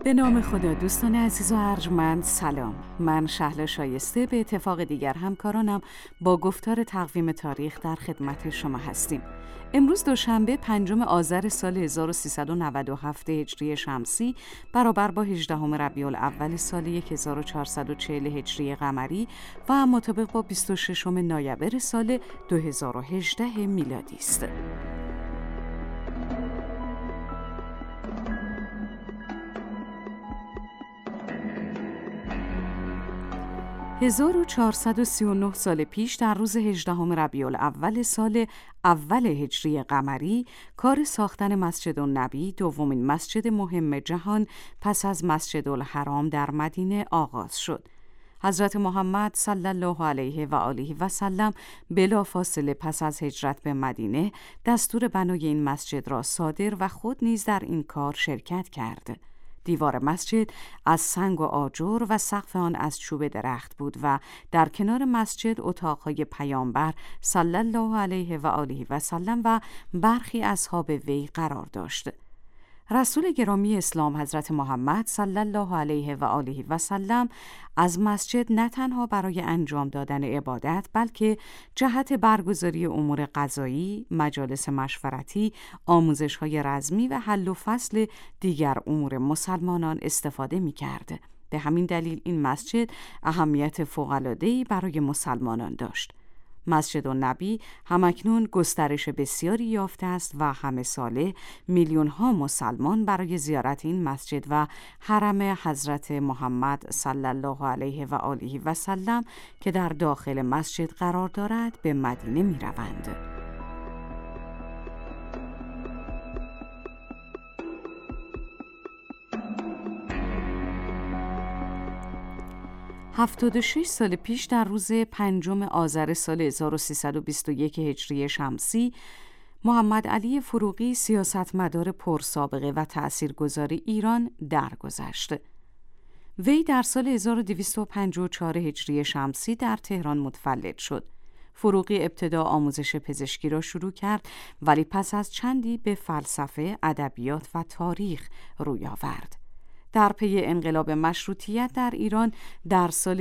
به نام خدا. دوستان عزیز و ارجمند سلام. من شهلا شایسته به اتفاق دیگر همکارانم با گفتار تقویم تاریخ در خدمت شما هستیم. امروز دوشنبه 5 آذر سال 1397 هجری شمسی برابر با 18 ربیع الاول سال 1440 هجری قمری و مطابق با 26 نوامبر سال 2018 میلادی است. 1439 سال پیش در روز 18 ربیع الاول سال اول هجری قمری کار ساختن مسجد النبی، دومین مسجد مهم جهان پس از مسجد الحرام در مدینه آغاز شد. حضرت محمد صلی الله علیه و آله و سلم بلافاصله پس از هجرت به مدینه دستور بنای این مسجد را صادر و خود نیز در این کار شرکت کرد. دیوار مسجد از سنگ و آجر و سقف آن از چوب درخت بود و در کنار مسجد اتاقهای پیامبر صلی الله علیه و آله و سلم و برخی اصحاب وی قرار داشت. رسول گرامی اسلام حضرت محمد صلی الله علیه و آله و سلم از مسجد نه تنها برای انجام دادن عبادت بلکه جهت برگزاری امور قضایی، مجالس مشورتی، آموزش‌های رزمی و حل و فصل دیگر امور مسلمانان استفاده می‌کرد. به همین دلیل این مسجد اهمیت فوق‌العاده‌ای برای مسلمانان داشت. مسجد النبی همکنون گسترش بسیاری یافته است و همه ساله میلیون‌ها مسلمان برای زیارت این مسجد و حرم حضرت محمد صلی الله علیه و آله و سلم که در داخل مسجد قرار دارد به مدینه می‌روند. 76 سال پیش در روز 5 آذر سال 1321 هجری شمسی محمد علی فروغی سیاستمدار پرسابقه و تأثیرگذار ایران درگذشت. وی در سال 1254 هجری شمسی در تهران متولد شد. فروغی ابتدا آموزش پزشکی را شروع کرد ولی پس از چندی به فلسفه، ادبیات و تاریخ روی آورد. در پی انقلاب مشروطیت در ایران در سال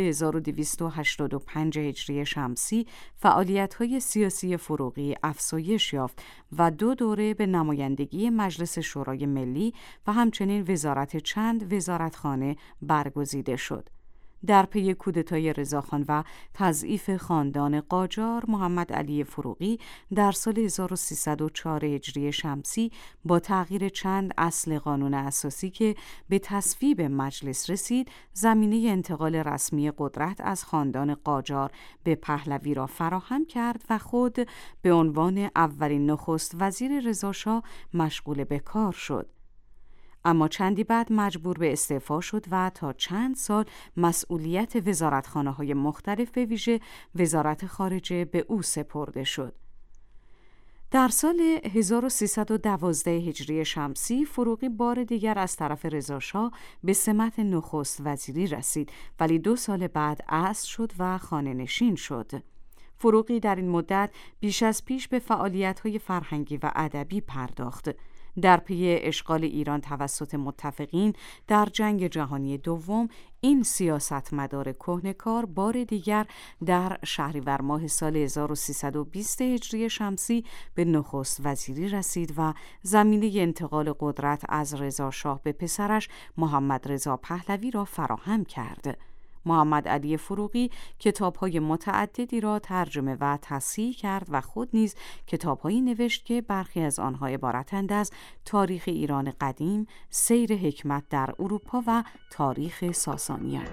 1285 هجری شمسی فعالیت‌های سیاسی فروغی افزایش یافت و 2 دوره به نمایندگی مجلس شورای ملی و همچنین وزارت چند وزارتخانه برگزیده شد. در پی کودتای رضاخان و تضعیف خاندان قاجار، محمد علی فروغی در سال 1304 هجری شمسی با تغییر چند اصل قانون اساسی که به تصویب مجلس رسید، زمینه انتقال رسمی قدرت از خاندان قاجار به پهلوی را فراهم کرد و خود به عنوان اولین نخست وزیر رضاشاه مشغول به کار شد. اما چندی بعد مجبور به استعفا شد و تا چند سال مسئولیت وزارتخانه‌های مختلف به ویژه وزارت خارجه به او سپرده شد. در سال 1312 هجری شمسی فروغی بار دیگر از طرف رضاشاه به سمت نخست وزیری رسید ولی 2 سال بعد عزل شد و خانه نشین شد. فروغی در این مدت بیش از پیش به فعالیت‌های فرهنگی و ادبی پرداخت. در پی اشغال ایران توسط متفقین در جنگ جهانی دوم، این سیاستمدار کهنه‌کار بار دیگر در شهریور ماه سال 1320 هجری شمسی به نخست وزیری رسید و زمینه انتقال قدرت از رضاشاه به پسرش محمد رضا پهلوی را فراهم کرد. محمد علی فروغی کتاب‌های متعددی را ترجمه و تصحیح کرد و خود نیز کتاب‌هایی نوشت که برخی از آنها عبارتند از تاریخ ایران قدیم، سیر حکمت در اروپا و تاریخ ساسانیان.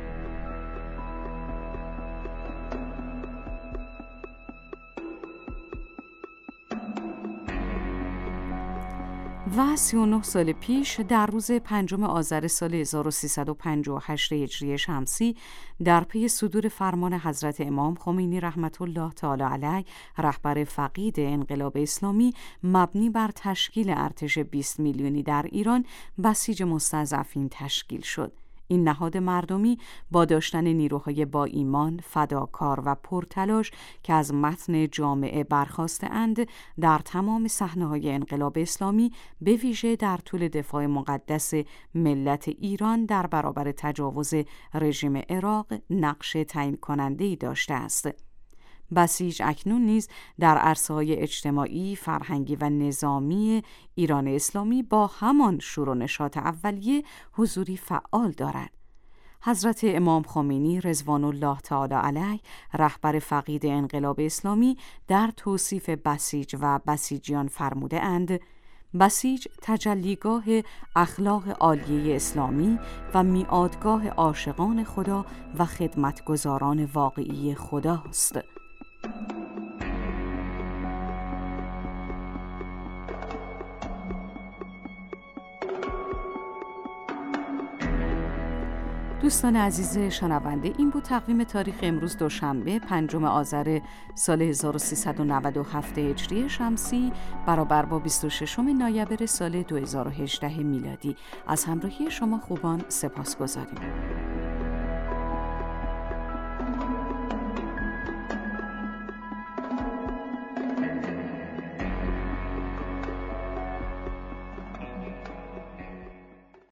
و 39 سال پیش در روز 5 آذر سال 1358 هجری شمسی در پی صدور فرمان حضرت امام خمینی رحمت الله تعالی علیه رهبر فقید انقلاب اسلامی مبنی بر تشکیل ارتش 20 میلیونی در ایران بسیج مستضعفین تشکیل شد. این نهاد مردمی با داشتن نیروهای با ایمان، فداکار و پرتلاش که از متن جامعه برخاسته‌اند، در تمام صحنه‌های انقلاب اسلامی به ویژه در طول دفاع مقدس ملت ایران در برابر تجاوز رژیم عراق نقش تعیین کننده‌ای داشته است. بسیج اکنون نیز در عرصه‌های اجتماعی، فرهنگی و نظامی ایران اسلامی با همان شور و نشاط اولیه حضوری فعال دارد. حضرت امام خمینی رضوان الله تعالی علیه، رهبر فقید انقلاب اسلامی، در توصیف بسیج و بسیجیان فرموده اند: بسیج تجلیگاه اخلاق عالیه اسلامی و میعادگاه عاشقان خدا و خدمتگزاران واقعی خداست. دوستان عزیز شنونده، این بود تقویم تاریخ امروز دوشنبه 5 آذر سال 1397 هجری شمسی برابر با 26 نوامبر سال 2018 میلادی. از همراهی شما خوبان سپاسگزاریم.